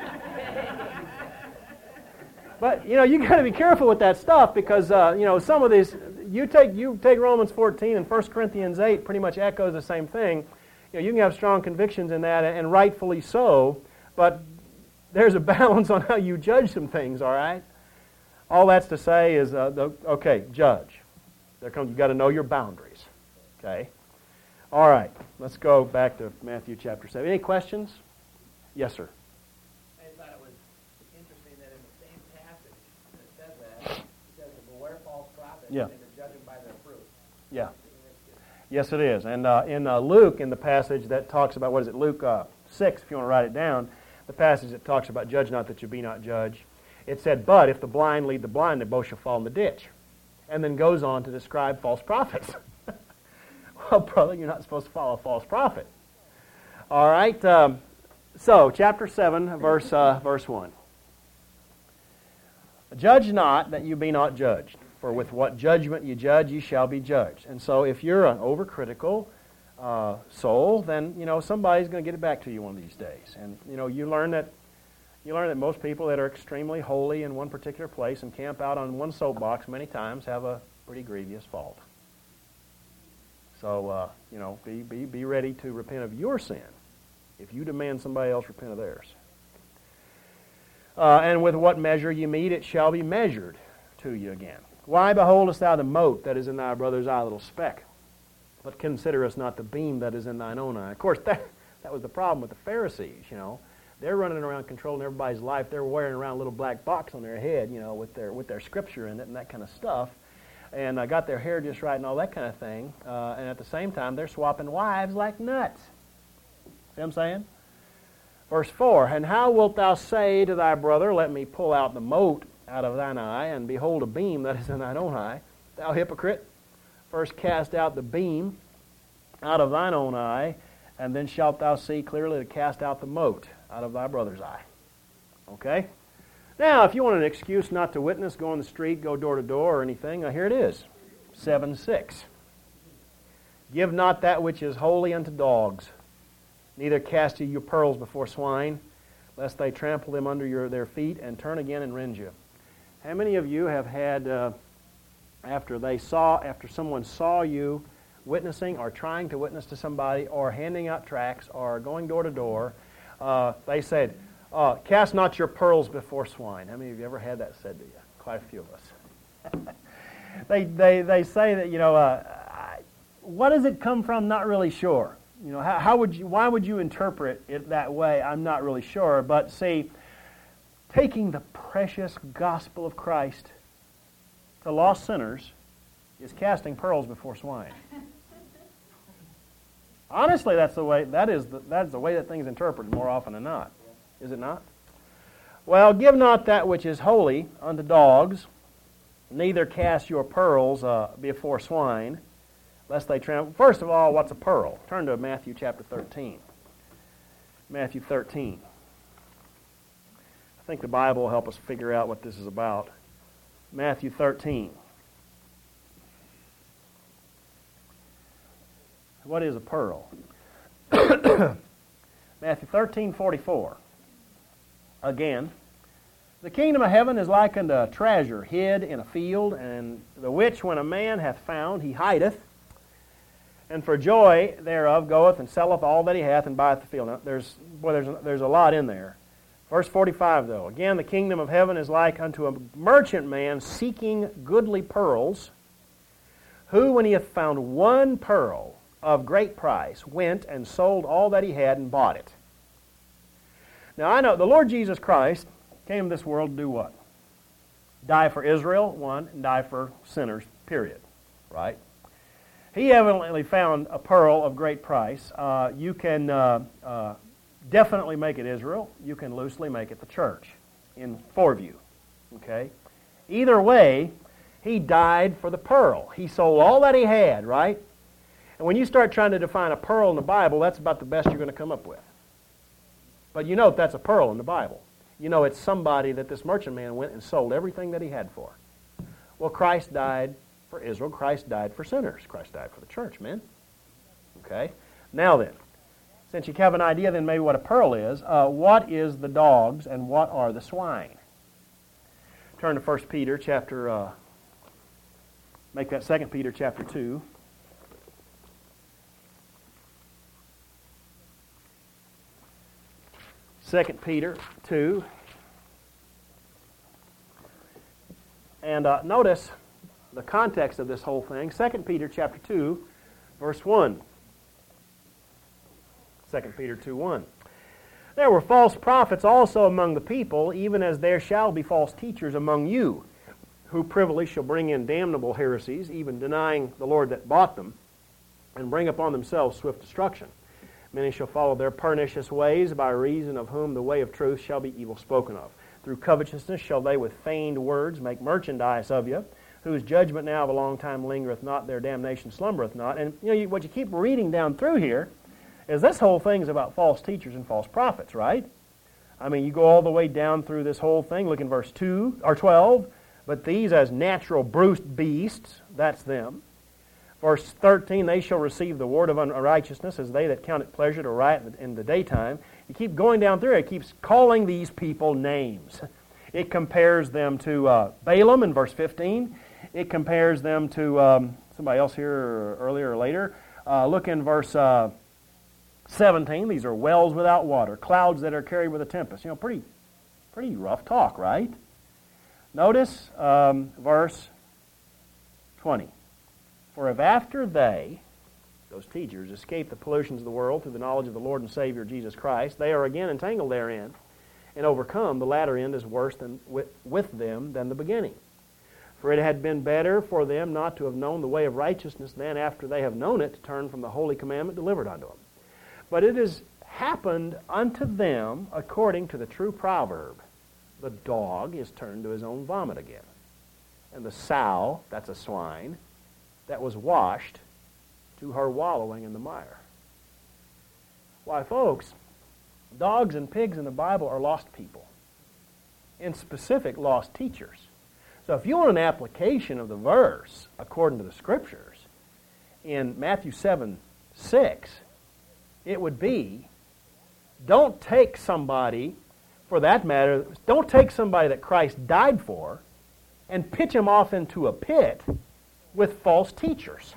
But, you know, you got to be careful with that stuff because, uh, you know, some of these, you take you take Romans fourteen and First Corinthians eight pretty much echoes the same thing. You know, you can have strong convictions in that, and rightfully so, but there's a balance on how you judge some things, all right? All that's to say is, uh, the, okay, judge. There comes, you got to know your boundaries, okay? All right, let's go back to Matthew chapter seven. Any questions? Yes, sir. I thought it was interesting that in the same passage that says that, it says to beware false prophets Yeah. and to judge them by their fruit. Yeah. Yes, it is. And uh, in uh, Luke, in the passage that talks about, what is it, Luke uh, six, if you want to write it down, the passage that talks about judge not that you be not judged, it said, but if the blind lead the blind, they both shall fall in the ditch. And then goes on to describe false prophets. Well, brother, you're not supposed to follow a false prophet. All right. Um, so, chapter seven, verse uh, verse one. Judge not that you be not judged, for with what judgment you judge, you shall be judged. And so, if you're an overcritical uh, soul, then you know somebody's going to get it back to you one of these days. And you know, you learn that you learn that most people that are extremely holy in one particular place and camp out on one soapbox many times have a pretty grievous fault. So, uh, you know, be, be, be ready to repent of your sin if you demand somebody else repent of theirs. Uh, and with what measure you meet, it shall be measured to you again. Why beholdest thou the mote that is in thy brother's eye, little speck? But considerest not the beam that is in thine own eye. Of course, that, that was the problem with the Pharisees, you know. They're running around controlling everybody's life. They're wearing around a little black box on their head, you know, with their with their scripture in it and that kind of stuff. And uh, got their hair just right and all that kind of thing. Uh, and at the same time, they're swapping wives like nuts. See what I'm saying? Verse four, and how wilt thou say to thy brother, let me pull out the mote out of thine eye, and behold a beam that is in thine own eye? Thou hypocrite, first cast out the beam out of thine own eye, and then shalt thou see clearly to cast out the mote out of thy brother's eye. Okay? Now, if you want an excuse not to witness, go on the street, go door to door or anything, uh, here it is, seven six. Give not that which is holy unto dogs, neither cast ye your pearls before swine, lest they trample them under your, their feet and turn again and rend you. How many of you have had, uh, after they saw, after someone saw you witnessing or trying to witness to somebody or handing out tracts or going door to door, uh, they said, Uh, cast not your pearls before swine. How many of you ever had that said to you? Quite a few of us. they, they, they say that, you know, uh, I, what does it come from? Not really sure. You know, how, how would you, why would you interpret it that way? I'm not really sure. But see, taking the precious gospel of Christ to lost sinners is casting pearls before swine. Honestly, that's the way. That is the, that's the way that things interpreted more often than not. Is it not? Well, give not that which is holy unto dogs, neither cast your pearls uh, before swine, lest they trample. First of all, what's a pearl? Turn to Matthew chapter thirteen. Matthew thirteen. I think the Bible will help us figure out what this is about. Matthew thirteen. What is a pearl? Matthew thirteen forty-four. Again, the kingdom of heaven is like unto a treasure hid in a field, and the which when a man hath found, he hideth, and for joy thereof goeth and selleth all that he hath and buyeth the field. Now, there's, boy, there's, there's a lot in there. Verse forty-five, though. Again, the kingdom of heaven is like unto a merchant man seeking goodly pearls, who, when he hath found one pearl of great price, went and sold all that he had and bought it. Now, I know the Lord Jesus Christ came to this world to do what? Die for Israel, one, and die for sinners, period. Right? He evidently found a pearl of great price. Uh, you can uh, uh, definitely make it Israel. You can loosely make it the church in Foreview. Okay? Either way, he died for the pearl. He sold all that he had, right? And when you start trying to define a pearl in the Bible, that's about the best you're going to come up with. But you know that's a pearl in the Bible. You know it's somebody that this merchant man went and sold everything that he had for. Well, Christ died for Israel. Christ died for sinners. Christ died for the church, man. Okay? Now then, since you have an idea then maybe what a pearl is, uh, what is the dogs and what are the swine? Turn to First Peter chapter, uh, make that Second Peter chapter two. Second Peter two. And uh, notice the context of this whole thing. Second Peter chapter two, verse one. Second Peter two one. There were false prophets also among the people, even as there shall be false teachers among you, who privily shall bring in damnable heresies, even denying the Lord that bought them, and bring upon themselves swift destruction. Many shall follow their pernicious ways, by reason of whom the way of truth shall be evil spoken of. Through covetousness shall they with feigned words make merchandise of you, whose judgment now of a long time lingereth not, their damnation slumbereth not. And you know you, what you keep reading down through here is this whole thing is about false teachers and false prophets, right? I mean, you go all the way down through this whole thing. Look in verse two or twelve. But these as natural brute beasts, that's them. Verse thirteen, they shall receive the word of unrighteousness as they that count it pleasure to write in the daytime. You keep going down through it. It keeps calling these people names. It compares them to uh, Balaam in verse fifteen. It compares them to um, somebody else here earlier or later. Uh, look in verse uh, seventeen. These are wells without water, clouds that are carried with a tempest. You know, pretty, pretty rough talk, right? Notice um, verse twenty. For if after they, those teachers, escape the pollutions of the world through the knowledge of the Lord and Savior Jesus Christ, they are again entangled therein and overcome, the latter end is worse than with, with them than the beginning. For it had been better for them not to have known the way of righteousness than after they have known it to turn from the holy commandment delivered unto them. But it has happened unto them according to the true proverb. The dog is turned to his own vomit again. And the sow, that's a swine, that was washed to her wallowing in the mire. Why, folks, dogs and pigs in the Bible are lost people. In specific, lost teachers. So if you want an application of the verse according to the Scriptures, in Matthew seven six, it would be, don't take somebody, for that matter, don't take somebody that Christ died for and pitch him off into a pit with false teachers.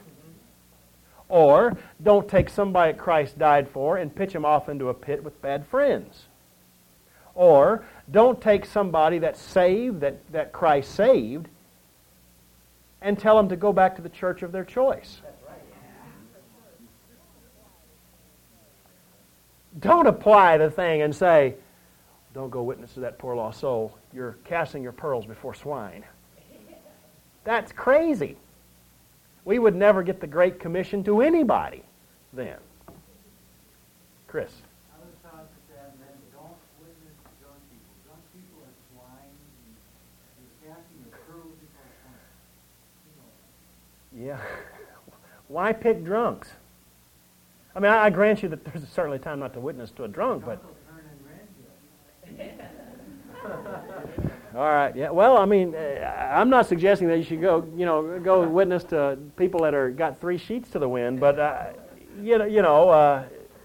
Or don't take somebody that Christ died for and pitch him off into a pit with bad friends. Or don't take somebody that's saved, that, that Christ saved, and tell them to go back to the church of their choice. Don't apply the thing and say, don't go witness to that poor lost soul. You're casting your pearls before swine. That's crazy. We would never get the Great Commission to anybody then. Chris. I was taught that men don't witness to drunk people. Drunk people are swine. You're casting your pearls before swine. Yeah. Why pick drunks? I mean, I, I grant you that there's certainly a time not to witness to a drunk, but... All right. Yeah. Well, I mean, I'm not suggesting that you should go, you know, go witness to people that are got three sheets to the wind, but uh, you know, you know, uh,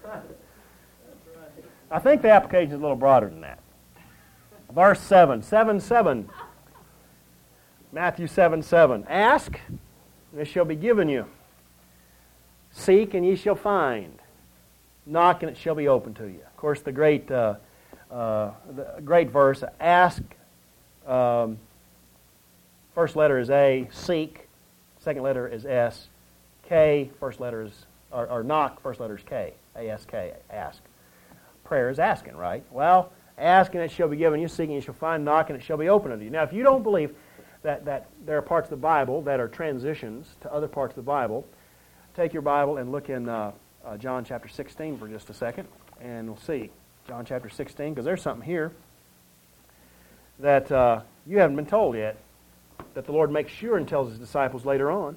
I think the application is a little broader than that. Verse seven, seven, seven. Matthew seven, seven. Ask, and it shall be given you. Seek, and ye shall find. Knock, and it shall be opened to you. Of course, the great, uh, uh, the great verse. Ask. Um, first letter is A. Seek. Second letter is S. K. First letter is or, or knock. First letter is K. A S K. Ask. Prayer is asking, right? Well, ask and it shall be given you. Seek and you shall find. Knock and it shall be opened unto you. Now, if you don't believe that that there are parts of the Bible that are transitions to other parts of the Bible, take your Bible and look in uh, uh, John chapter sixteen for just a second, and we'll see. John chapter sixteen, because there's something here that uh, you haven't been told yet, that the Lord makes sure and tells His disciples later on.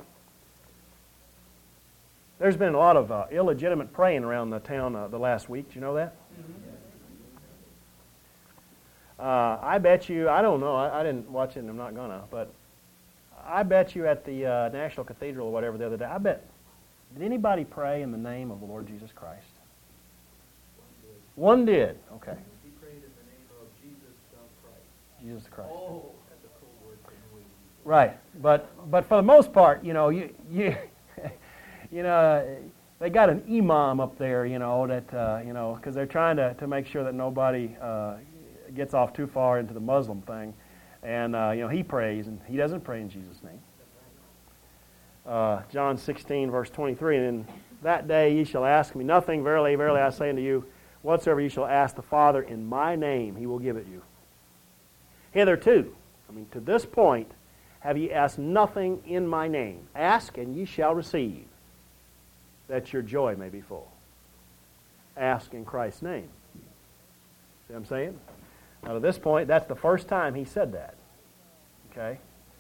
There's been a lot of uh, illegitimate praying around the town uh, the last week. Do you know that? Uh, I bet you, I don't know, I, I didn't watch it and I'm not going to, but I bet you at the uh, National Cathedral or whatever the other day, I bet, did anybody pray in the name of the Lord Jesus Christ? One did. Okay. He prayed in the name of Jesus Christ. Jesus Christ. Oh, that's a cool word for the way you use it. Right, but but for the most part, you know, you you you know, they got an imam up there, you know, that uh, you know, because they're trying to to make sure that nobody uh, gets off too far into the Muslim thing, and uh, you know, he prays and he doesn't pray in Jesus' name. Uh, John sixteen verse twenty-three, and in that day ye shall ask me nothing. Verily, verily, I say unto you, whatsoever you shall ask the Father in my name, He will give it you. Hitherto, I mean, to this point, have ye asked nothing in my name. Ask, and ye shall receive, that your joy may be full. Ask in Christ's name. See what I'm saying? Now, to this point, that's the first time He said that. Okay?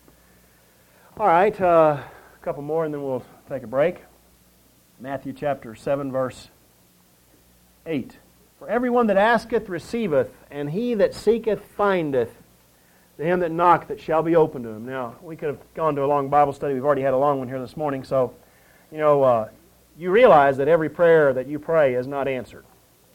All right, uh, a couple more, and then we'll take a break. Matthew chapter seven, verse eight. For everyone that asketh receiveth, and he that seeketh findeth. To him that knocketh it shall be opened to him. Now, we could have gone to a long Bible study. We've already had a long one here this morning. So, you know, uh, you realize that every prayer that you pray is not answered.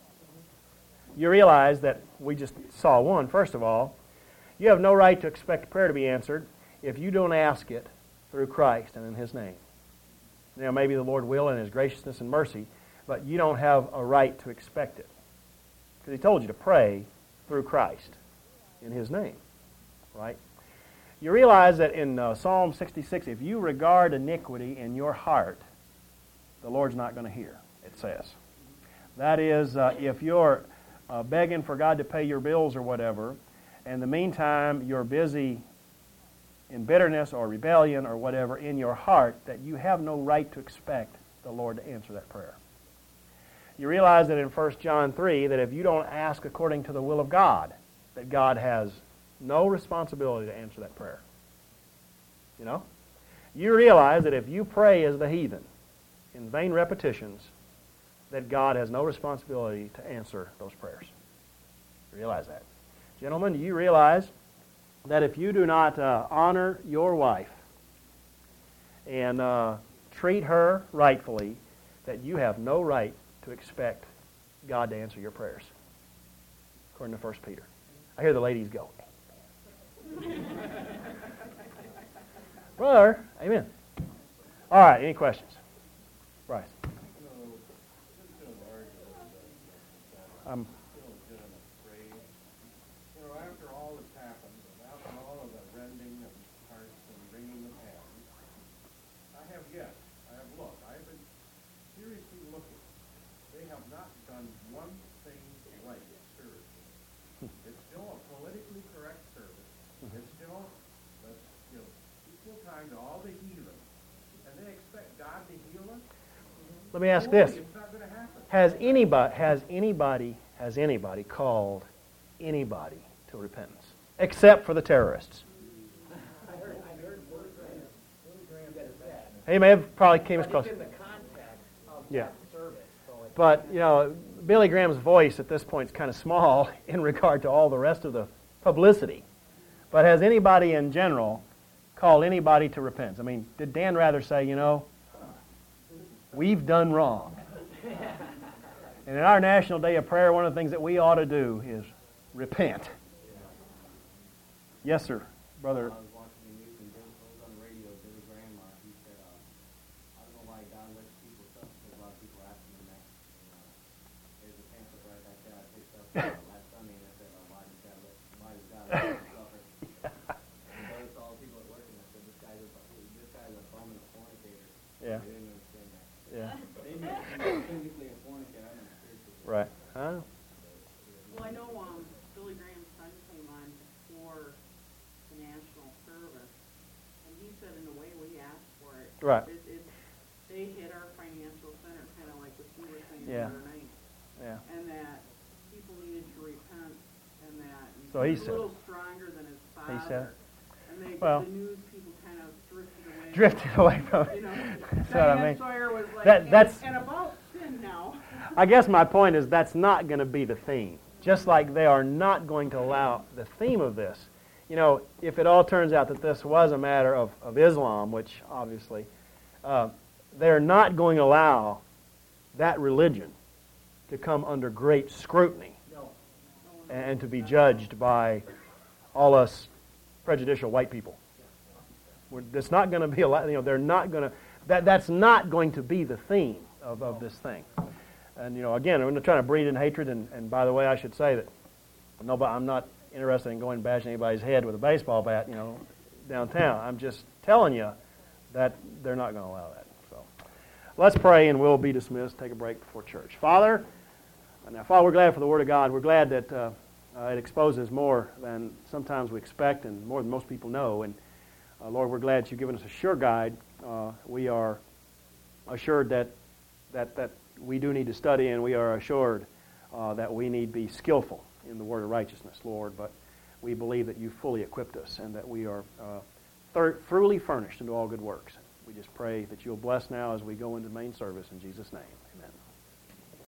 You realize that we just saw one, first of all. You have no right to expect prayer to be answered if you don't ask it through Christ and in His name. Now, maybe the Lord will in His graciousness and mercy, but you don't have a right to expect it. Because He told you to pray through Christ in His name. Right? You realize that in uh, Psalm sixty-six, if you regard iniquity in your heart, the Lord's not going to hear, it says. That is, uh, if you're uh, begging for God to pay your bills or whatever, and in the meantime you're busy in bitterness or rebellion or whatever in your heart, that you have no right to expect the Lord to answer that prayer. You realize that in First John three, that if you don't ask according to the will of God, that God has no responsibility to answer that prayer. You know? You realize that if you pray as the heathen, in vain repetitions, that God has no responsibility to answer those prayers. Realize that. Gentlemen, do you realize that if you do not uh, honor your wife and uh, treat her rightfully, that you have no right to expect God to answer your prayers? According to First Peter. I hear the ladies go, brother, amen. All right, any questions? Bryce. I'm, Yes, I have looked. I have been seriously looking. They have not done one thing right, seriously. It's still a politically correct service. It's still, let's give equal time to all the healing. And they expect God to heal us? Let me ask Boy, this. It's not going to happen. Has anybody, has anybody, has anybody called anybody to repentance? Except for the terrorists. I heard, I heard Billy Graham, Billy Graham said that. He may have probably came as But close. it's in the context of Yeah. that service. So it's But, you know, Billy Graham's voice at this point is kind of small in regard to all the rest of the publicity. But has anybody in general called anybody to repentance? I mean, did Dan Rather say, you know, we've done wrong? And in our National Day of Prayer, one of the things that we ought to do is repent. Yes, sir, brother. I was watching the news and Billy, I was on the radio with Billy Graham. Uh, he said, uh, I don't know why God lets people suffer. Because a lot of people ask him that. And, uh, there's a pamphlet right back there I picked up uh, last Sunday, and I said, uh, why does God let, why does God let people suffer? And so it's all people at work, and I said, this guy's a, this guy's a bum and a fornicator. Yeah. They didn't understand that. Yeah. They make him physically a fornicator. I'm a spiritual. Right. Huh? Well, I know um, Billy Graham's son came on before the national service, and he said in a way we asked for it. Right. It, it, they hit our financial center, kind of like what you were saying Yeah. the other night, Yeah. and that people needed to repent, and that and So he was said a it. little stronger than his father. He said it. And they, Well- the news people kind of drifted away. Drifted away from You it. know, That's what I Diane mean. Sawyer was like, That- and, that's- and about sin now. I guess my point is that's not going to be the theme. Just like they are not going to allow the theme of this. You know, if it all turns out that this was a matter of, of Islam, which obviously, uh, they're not going to allow that religion to come under great scrutiny no. and to be judged by all us prejudicial white people. We're, it's not going to be a lot, you know, they're not going to, that, that's not going to be the theme of, of this thing. And, you know, again, I'm not trying to breed in hatred, and, and by the way, I should say that nobody, I'm not interested in going and bashing anybody's head with a baseball bat, you know, downtown. I'm just telling you that they're not going to allow that. So let's pray, and we'll be dismissed. Take a break before church. Father, now, Father, we're glad for the Word of God. We're glad that uh, uh, it exposes more than sometimes we expect and more than most people know. And, uh, Lord, we're glad that you've given us a sure guide. Uh, we are assured that that that we do need to study, and we are assured uh, that we need to be skillful in the word of righteousness, Lord. But we believe that you fully equipped us and that we are uh, thir- thoroughly furnished into all good works. We just pray that you'll bless now as we go into the main service. In Jesus' name, amen.